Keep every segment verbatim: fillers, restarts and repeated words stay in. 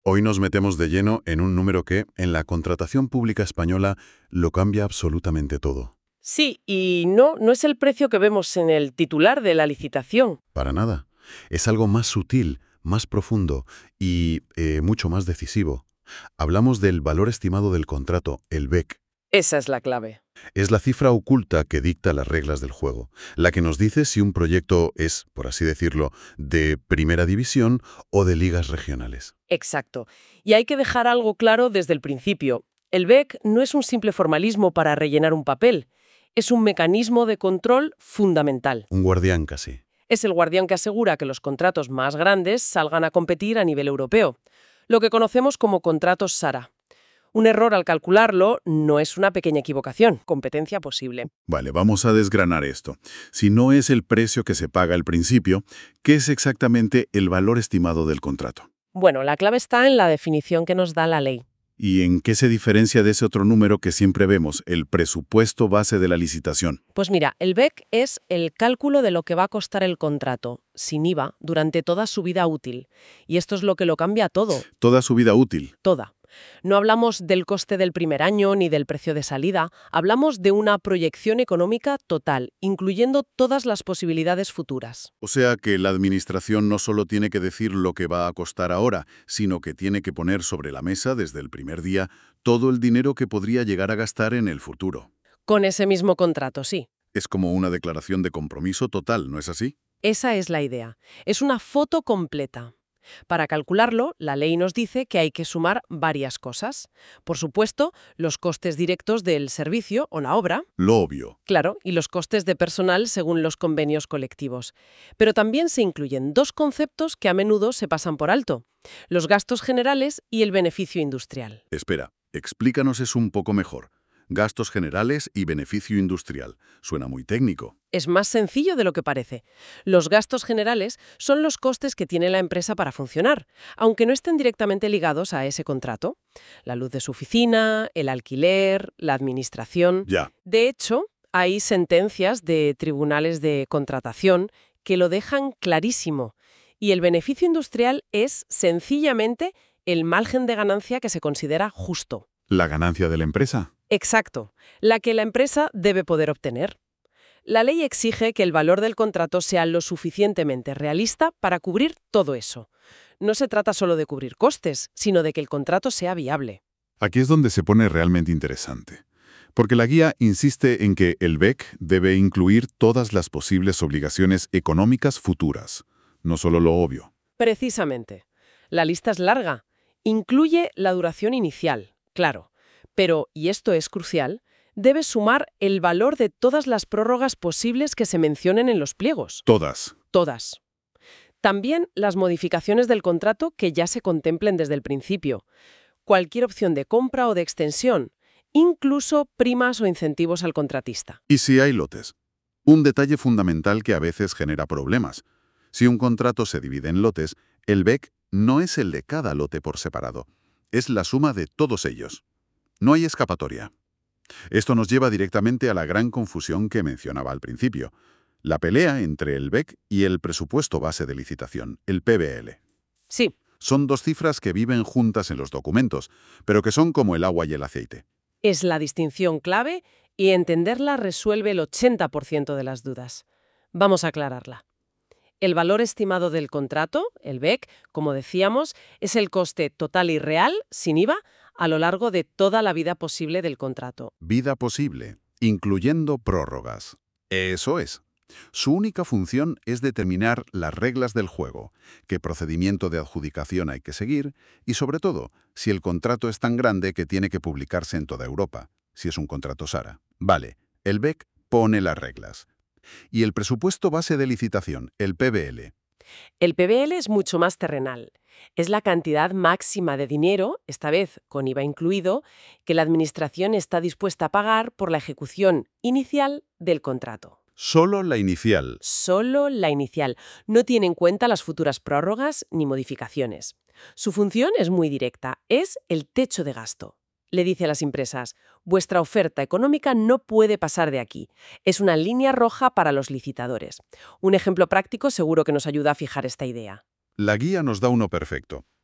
Hoy nos metemos de lleno en un número que, en la contratación pública española, lo cambia absolutamente todo. Sí, y no, no es el precio que vemos en el titular de la licitación. Para nada. Es algo más sutil, más profundo y eh, mucho más decisivo. Hablamos del valor estimado del contrato, el B E C. Esa es la clave. Es la cifra oculta que dicta las reglas del juego, la que nos dice si un proyecto es, por así decirlo, de primera división o de ligas regionales. Exacto. Y hay que dejar algo claro desde el principio. El B E C no es un simple formalismo para rellenar un papel. Es un mecanismo de control fundamental. Un guardián casi. Es el guardián que asegura que los contratos más grandes salgan a competir a nivel europeo, lo que conocemos como contratos SARA. Un error al calcularlo no es una pequeña equivocación, competencia posible. Vale, vamos a desgranar esto. Si no es el precio que se paga al principio, ¿qué es exactamente el valor estimado del contrato? Bueno, la clave está en la definición que nos da la ley. ¿Y en qué se diferencia de ese otro número que siempre vemos, el presupuesto base de la licitación? Pues mira, el B E C es el cálculo de lo que va a costar el contrato, sin I V A, durante toda su vida útil. Y esto es lo que lo cambia todo. Toda su vida útil. Toda. No hablamos del coste del primer año ni del precio de salida, hablamos de una proyección económica total, incluyendo todas las posibilidades futuras. O sea que la administración no solo tiene que decir lo que va a costar ahora, sino que tiene que poner sobre la mesa desde el primer día todo el dinero que podría llegar a gastar en el futuro. Con ese mismo contrato, sí. Es como una declaración de compromiso total, ¿no es así? Esa es la idea. Es una foto completa. Para calcularlo, la ley nos dice que hay que sumar varias cosas. Por supuesto, los costes directos del servicio o la obra. Lo obvio. Claro, y los costes de personal según los convenios colectivos. Pero también se incluyen dos conceptos que a menudo se pasan por alto: los gastos generales y el beneficio industrial. Espera, explícanos eso un poco mejor. Gastos generales y beneficio industrial. Suena muy técnico. Es más sencillo de lo que parece. Los gastos generales son los costes que tiene la empresa para funcionar, aunque no estén directamente ligados a ese contrato. La luz de su oficina, el alquiler, la administración. Ya. De hecho, hay sentencias de tribunales de contratación que lo dejan clarísimo. Y el beneficio industrial es, sencillamente, el margen de ganancia que se considera justo. ¿La ganancia de la empresa? Exacto, la que la empresa debe poder obtener. La ley exige que el valor del contrato sea lo suficientemente realista para cubrir todo eso. No se trata solo de cubrir costes, sino de que el contrato sea viable. Aquí es donde se pone realmente interesante. Porque la guía insiste en que el B E C debe incluir todas las posibles obligaciones económicas futuras, no solo lo obvio. Precisamente. La lista es larga. Incluye la duración inicial, claro. Pero, y esto es crucial, debe sumar el valor de todas las prórrogas posibles que se mencionen en los pliegos. Todas. Todas. También las modificaciones del contrato que ya se contemplen desde el principio. Cualquier opción de compra o de extensión, incluso primas o incentivos al contratista. ¿Y si hay lotes? Un detalle fundamental que a veces genera problemas. Si un contrato se divide en lotes, el B E C no es el de cada lote por separado. Es la suma de todos ellos. No hay escapatoria. Esto nos lleva directamente a la gran confusión que mencionaba al principio, la pelea entre el B E C y el presupuesto base de licitación, el P B L. Sí. Son dos cifras que viven juntas en los documentos, pero que son como el agua y el aceite. Es la distinción clave y entenderla resuelve el ochenta por ciento de las dudas. Vamos a aclararla. El valor estimado del contrato, el B E C, como decíamos, es el coste total y real, sin I V A, a lo largo de toda la vida posible del contrato. Vida posible, incluyendo prórrogas. Eso es. Su única función es determinar las reglas del juego, qué procedimiento de adjudicación hay que seguir y, sobre todo, si el contrato es tan grande que tiene que publicarse en toda Europa, si es un contrato SARA. Vale, el B E C pone las reglas. Y el presupuesto base de licitación, el P B L. El P B L es mucho más terrenal. Es la cantidad máxima de dinero, esta vez con I V A incluido, que la Administración está dispuesta a pagar por la ejecución inicial del contrato. Solo la inicial. Solo la inicial. No tiene en cuenta las futuras prórrogas ni modificaciones. Su función es muy directa. Es el techo de gasto. Le dice a las empresas: vuestra oferta económica no puede pasar de aquí. Es una línea roja para los licitadores. Un ejemplo práctico seguro que nos ayuda a fijar esta idea. La guía nos da uno perfecto.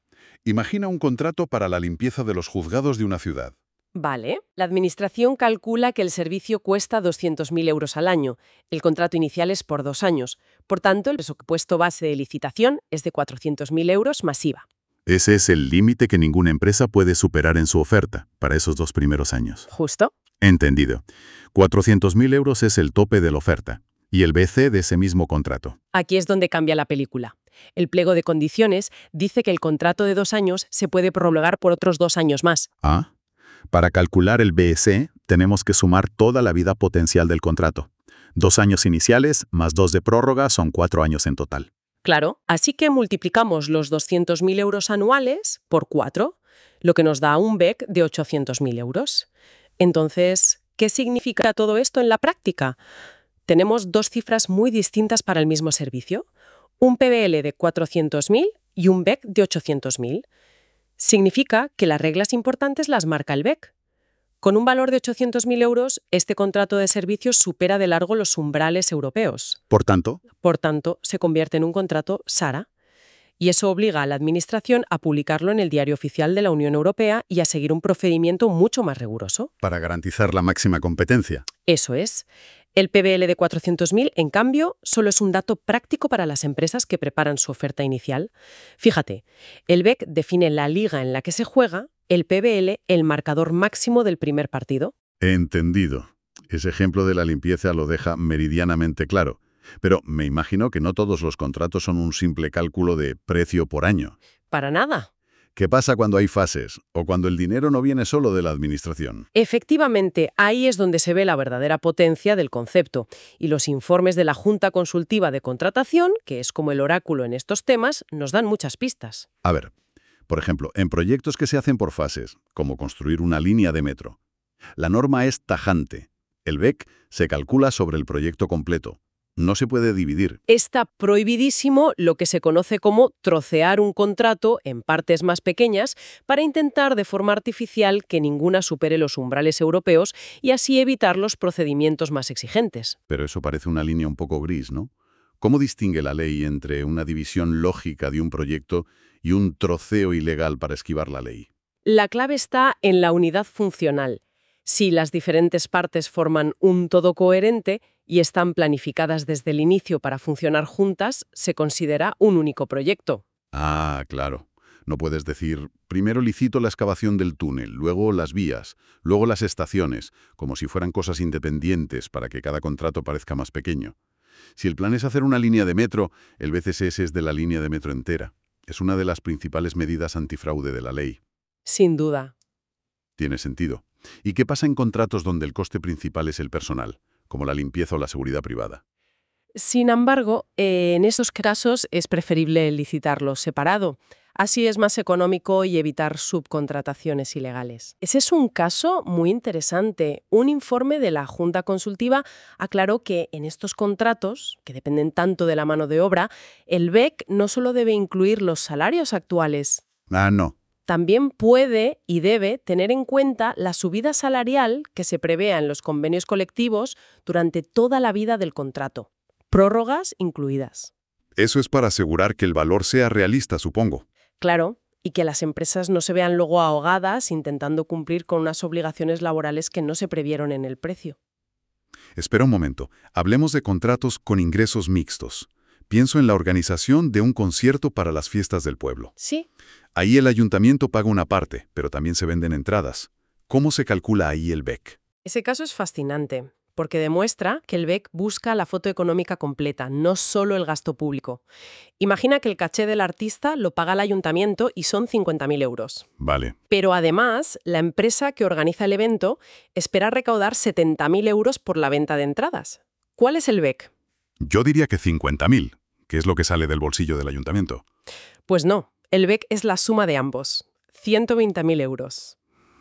Imagina un contrato para la limpieza de los juzgados de una ciudad. Vale. La Administración calcula que el servicio cuesta doscientos mil euros al año. El contrato inicial es por dos años. Por tanto, el presupuesto base de licitación es de cuatrocientos mil euros masiva. Ese es el límite que ninguna empresa puede superar en su oferta para esos dos primeros años. ¿Justo? Entendido. cuatrocientos mil euros es el tope de la oferta y el B C de ese mismo contrato. Aquí es donde cambia la película. El pliego de condiciones dice que el contrato de dos años se puede prorrogar por otros dos años más. Ah, para calcular el B C tenemos que sumar toda la vida potencial del contrato. Dos años iniciales más dos de prórroga son cuatro años en total. Claro, así que multiplicamos los doscientos mil euros anuales por cuatro, lo que nos da un B E C de ochocientos mil euros. Entonces, ¿qué significa todo esto en la práctica? Tenemos dos cifras muy distintas para el mismo servicio, un P B L de cuatrocientos mil y un B E C de ochocientos mil. Significa que las reglas importantes las marca el B E C. Con un valor de ochocientos mil euros, este contrato de servicios supera de largo los umbrales europeos. Por tanto, Por tanto, se convierte en un contrato SARA. Y eso obliga a la Administración a publicarlo en el Diario Oficial de la Unión Europea y a seguir un procedimiento mucho más riguroso. para garantizar la máxima competencia. Eso es. El P B L de cuatrocientos mil, en cambio, solo es un dato práctico para las empresas que preparan su oferta inicial. Fíjate, el B E C define la liga en la que se juega, el P B L el marcador máximo del primer partido. Entendido. Ese ejemplo de la limpieza lo deja meridianamente claro. Pero me imagino que no todos los contratos son un simple cálculo de precio por año. Para nada. ¿Qué pasa cuando hay fases o cuando el dinero no viene solo de la administración? Efectivamente, ahí es donde se ve la verdadera potencia del concepto. Y los informes de la Junta Consultiva de Contratación, que es como el oráculo en estos temas, nos dan muchas pistas. A ver, por ejemplo, en proyectos que se hacen por fases, como construir una línea de metro, la norma es tajante. El B E C se calcula sobre el proyecto completo. No se puede dividir. Está prohibidísimo lo que se conoce como trocear un contrato en partes más pequeñas para intentar de forma artificial que ninguna supere los umbrales europeos y así evitar los procedimientos más exigentes. Pero eso parece una línea un poco gris, ¿no? ¿Cómo distingue la ley entre una división lógica de un proyecto y un troceo ilegal para esquivar la ley? La clave está en la unidad funcional. Si las diferentes partes forman un todo coherente y están planificadas desde el inicio para funcionar juntas, se considera un único proyecto. Ah, claro. No puedes decir, primero licito la excavación del túnel, luego las vías, luego las estaciones, como si fueran cosas independientes para que cada contrato parezca más pequeño. Si el plan es hacer una línea de metro, el B C S S es de la línea de metro entera. Es una de las principales medidas antifraude de la ley. Sin duda. Tiene sentido. ¿Y qué pasa en contratos donde el coste principal es el personal, como la limpieza o la seguridad privada? Sin embargo, eh, en esos casos es preferible licitarlo separado. Así es más económico y evitar subcontrataciones ilegales. Ese es un caso muy interesante. Un informe de la Junta Consultiva aclaró que en estos contratos, que dependen tanto de la mano de obra, el B E C no solo debe incluir los salarios actuales, Ah, no. también puede y debe tener en cuenta la subida salarial que se prevea en los convenios colectivos durante toda la vida del contrato, prórrogas incluidas. Eso es para asegurar que el valor sea realista, supongo. Claro, y que las empresas no se vean luego ahogadas intentando cumplir con unas obligaciones laborales que no se previeron en el precio. Espera un momento. Hablemos de contratos con ingresos mixtos. Pienso en la organización de un concierto para las fiestas del pueblo. Sí. Ahí el ayuntamiento paga una parte, pero también se venden entradas. ¿Cómo se calcula ahí el B E C? Ese caso es fascinante, porque demuestra que el B E C busca la foto económica completa, no solo el gasto público. Imagina que el caché del artista lo paga el ayuntamiento y son cincuenta mil euros. Vale. Pero además, la empresa que organiza el evento espera recaudar setenta mil euros por la venta de entradas. ¿Cuál es el B E C? Yo diría que cincuenta mil, que es lo que sale del bolsillo del ayuntamiento. Pues no, el B E C es la suma de ambos, ciento veinte mil euros.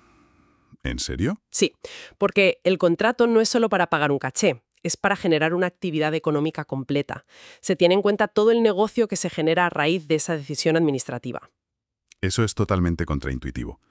¿En serio? Sí, porque el contrato no es solo para pagar un caché, es para generar una actividad económica completa. Se tiene en cuenta todo el negocio que se genera a raíz de esa decisión administrativa. Eso es totalmente contraintuitivo.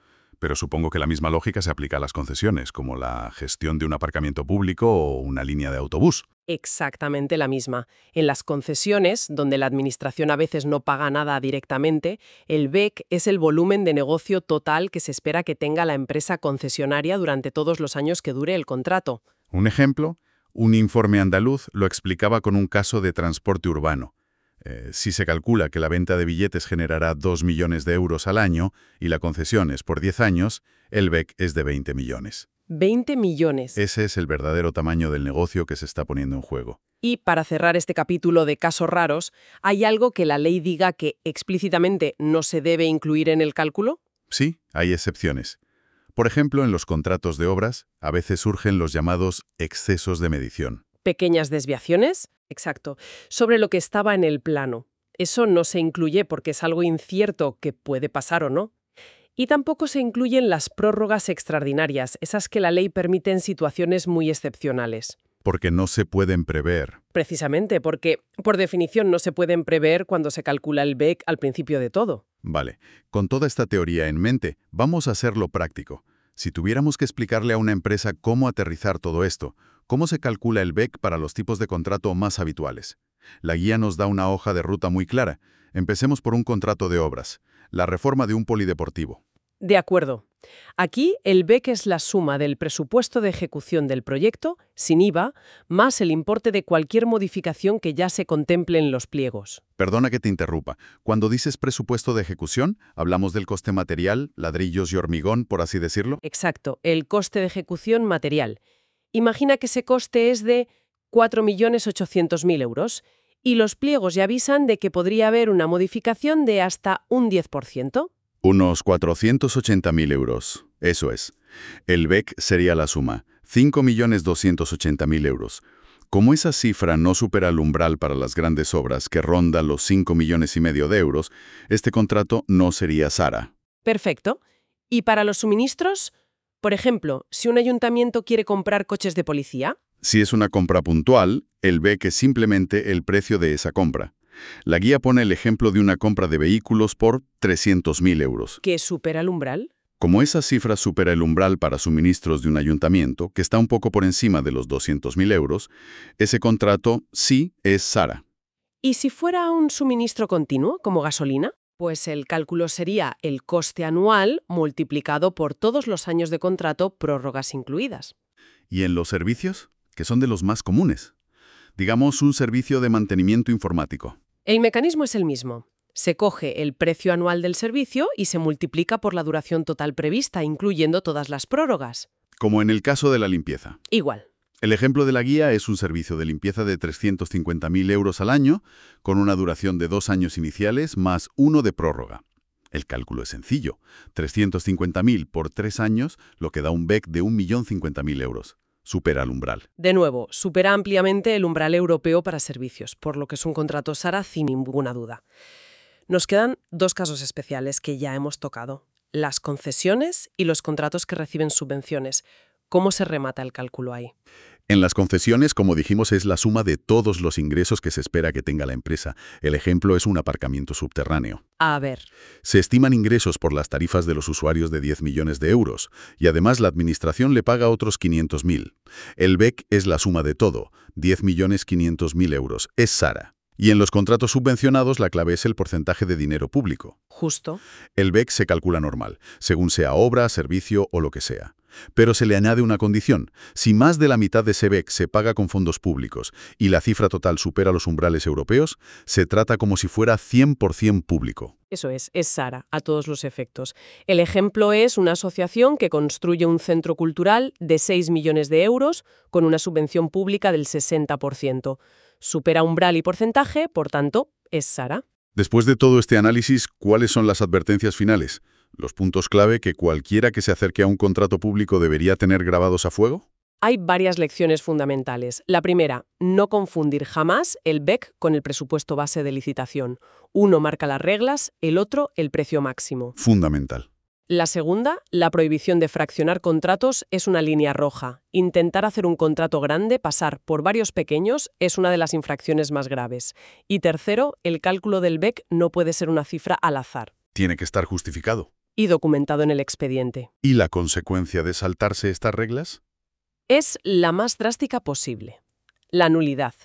Pero supongo que la misma lógica se aplica a las concesiones, como la gestión de un aparcamiento público o una línea de autobús. Exactamente la misma. En las concesiones, donde la administración a veces no paga nada directamente, el B E C es el volumen de negocio total que se espera que tenga la empresa concesionaria durante todos los años que dure el contrato. Un ejemplo, un informe andaluz lo explicaba con un caso de transporte urbano. Eh, si se calcula que la venta de billetes generará dos millones de euros al año y la concesión es por diez años, el B E C es de veinte millones. veinte millones. Ese es el verdadero tamaño del negocio que se está poniendo en juego. Y para cerrar este capítulo de casos raros, ¿hay algo que la ley diga que explícitamente no se debe incluir en el cálculo? Sí, hay excepciones. Por ejemplo, en los contratos de obras, a veces surgen los llamados excesos de medición. ¿Pequeñas desviaciones? Exacto. Sobre lo que estaba en el plano. Eso no se incluye porque es algo incierto que puede pasar o no. Y tampoco se incluyen las prórrogas extraordinarias, esas que la ley permite en situaciones muy excepcionales. Porque no se pueden prever. Precisamente porque, por definición, no se pueden prever cuando se calcula el B E C al principio de todo. Vale, con toda esta teoría en mente, vamos a hacerlo práctico. Si tuviéramos que explicarle a una empresa cómo aterrizar todo esto, ¿cómo se calcula el B E C para los tipos de contrato más habituales? La guía nos da una hoja de ruta muy clara. Empecemos por un contrato de obras, la reforma de un polideportivo. De acuerdo. Aquí el B E C es la suma del presupuesto de ejecución del proyecto, sin I V A, más el importe de cualquier modificación que ya se contemple en los pliegos. Perdona que te interrumpa. Cuando dices presupuesto de ejecución, ¿hablamos del coste material, ladrillos y hormigón, por así decirlo? Exacto, el coste de ejecución material. Imagina que ese coste es de cuatro millones ochocientos mil euros y los pliegos ya avisan de que podría haber una modificación de hasta un diez por ciento. Unos cuatrocientos ochenta mil euros. Eso es. El B E C sería la suma, cinco millones doscientos ochenta mil euros. Como esa cifra no supera el umbral para las grandes obras, que ronda los cinco millones y medio de euros, este contrato no sería SARA. Perfecto. ¿Y para los suministros? Por ejemplo, si un ayuntamiento quiere comprar coches de policía. Si es una compra puntual, el B E C es simplemente el precio de esa compra. La guía pone el ejemplo de una compra de vehículos por trescientos mil euros. ¿Que supera el umbral? Como esa cifra supera el umbral para suministros de un ayuntamiento, que está un poco por encima de los doscientos mil euros, ese contrato sí es SARA. ¿Y si fuera un suministro continuo, como gasolina? Pues el cálculo sería el coste anual multiplicado por todos los años de contrato, prórrogas incluidas. ¿Y en los servicios? Que son de los más comunes. Digamos, un servicio de mantenimiento informático. El mecanismo es el mismo. Se coge el precio anual del servicio y se multiplica por la duración total prevista, incluyendo todas las prórrogas. Como en el caso de la limpieza. Igual. El ejemplo de la guía es un servicio de limpieza de trescientos cincuenta mil euros al año, con una duración de dos años iniciales más uno de prórroga. El cálculo es sencillo. trescientos cincuenta mil por tres años, lo que da un B E C de un millón cincuenta mil euros. Supera el umbral. De nuevo, supera ampliamente el umbral europeo para servicios, por lo que es un contrato SARA sin ninguna duda. Nos quedan dos casos especiales que ya hemos tocado: las concesiones y los contratos que reciben subvenciones. ¿Cómo se remata el cálculo ahí? En las concesiones, como dijimos, es la suma de todos los ingresos que se espera que tenga la empresa. El ejemplo es un aparcamiento subterráneo. A ver. Se estiman ingresos por las tarifas de los usuarios de diez millones de euros, y además la administración le paga otros quinientos mil. El B E C es la suma de todo, diez millones quinientos mil euros. Es SARA. Y en los contratos subvencionados la clave es el porcentaje de dinero público. Justo. El B E C se calcula normal, según sea obra, servicio o lo que sea. Pero se le añade una condición. Si más de la mitad de ese B E C se paga con fondos públicos y la cifra total supera los umbrales europeos, se trata como si fuera cien por cien público. Eso es, es SARA, a todos los efectos. El ejemplo es una asociación que construye un centro cultural de seis millones de euros con una subvención pública del sesenta por ciento. Supera umbral y porcentaje, por tanto, es SARA. Después de todo este análisis, ¿cuáles son las advertencias finales? ¿Los puntos clave que cualquiera que se acerque a un contrato público debería tener grabados a fuego? Hay varias lecciones fundamentales. La primera, no confundir jamás el B E C con el presupuesto base de licitación. Uno marca las reglas, el otro el precio máximo. Fundamental. La segunda, la prohibición de fraccionar contratos es una línea roja. Intentar hacer un contrato grande pasar por varios pequeños es una de las infracciones más graves. Y tercero, el cálculo del B E C no puede ser una cifra al azar. Tiene que estar justificado. y documentado en el expediente. ¿Y la consecuencia de saltarse estas reglas? Es la más drástica posible: la nulidad.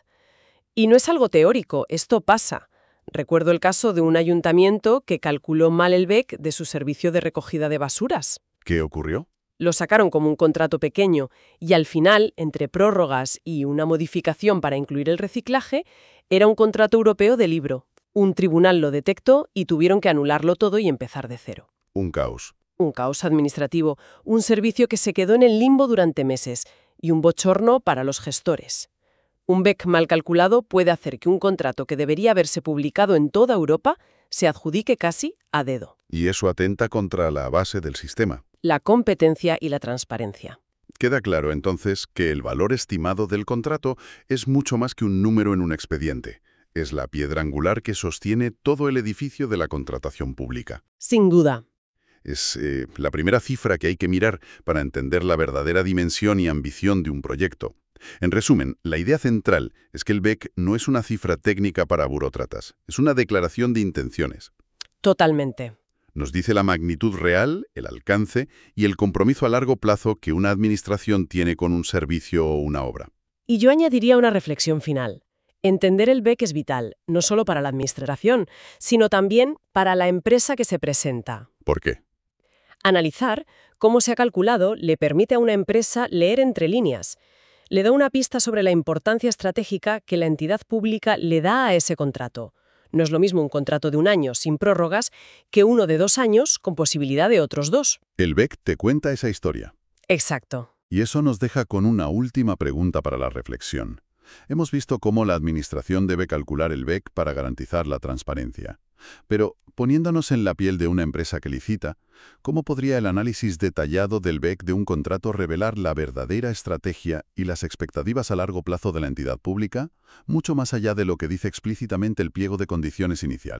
Y no es algo teórico, esto pasa. Recuerdo el caso de un ayuntamiento que calculó mal el B E C de su servicio de recogida de basuras. ¿Qué ocurrió? Lo sacaron como un contrato pequeño y al final, entre prórrogas y una modificación para incluir el reciclaje, era un contrato europeo de libro. Un tribunal lo detectó y tuvieron que anularlo todo y empezar de cero. Un caos. Un caos administrativo, un servicio que se quedó en el limbo durante meses y un bochorno para los gestores. Un B E C mal calculado puede hacer que un contrato que debería haberse publicado en toda Europa se adjudique casi a dedo. Y eso atenta contra la base del sistema. La competencia y la transparencia. Queda claro, entonces, que el valor estimado del contrato es mucho más que un número en un expediente. Es la piedra angular que sostiene todo el edificio de la contratación pública. Sin duda. Es eh, la primera cifra que hay que mirar para entender la verdadera dimensión y ambición de un proyecto. En resumen, la idea central es que el B E C no es una cifra técnica para burócratas, es una declaración de intenciones. Totalmente. Nos dice la magnitud real, el alcance y el compromiso a largo plazo que una administración tiene con un servicio o una obra. Y yo añadiría una reflexión final. Entender el B E C es vital, no solo para la administración, sino también para la empresa que se presenta. ¿Por qué? Analizar cómo se ha calculado le permite a una empresa leer entre líneas. Le da una pista sobre la importancia estratégica que la entidad pública le da a ese contrato. No es lo mismo un contrato de un año sin prórrogas que uno de dos años con posibilidad de otros dos. El B E C te cuenta esa historia. Exacto. Y eso nos deja con una última pregunta para la reflexión. Hemos visto cómo la administración debe calcular el B E C para garantizar la transparencia. Pero, poniéndonos en la piel de una empresa que licita, ¿cómo podría el análisis detallado del B E C de un contrato revelar la verdadera estrategia y las expectativas a largo plazo de la entidad pública, mucho más allá de lo que dice explícitamente el pliego de condiciones inicial?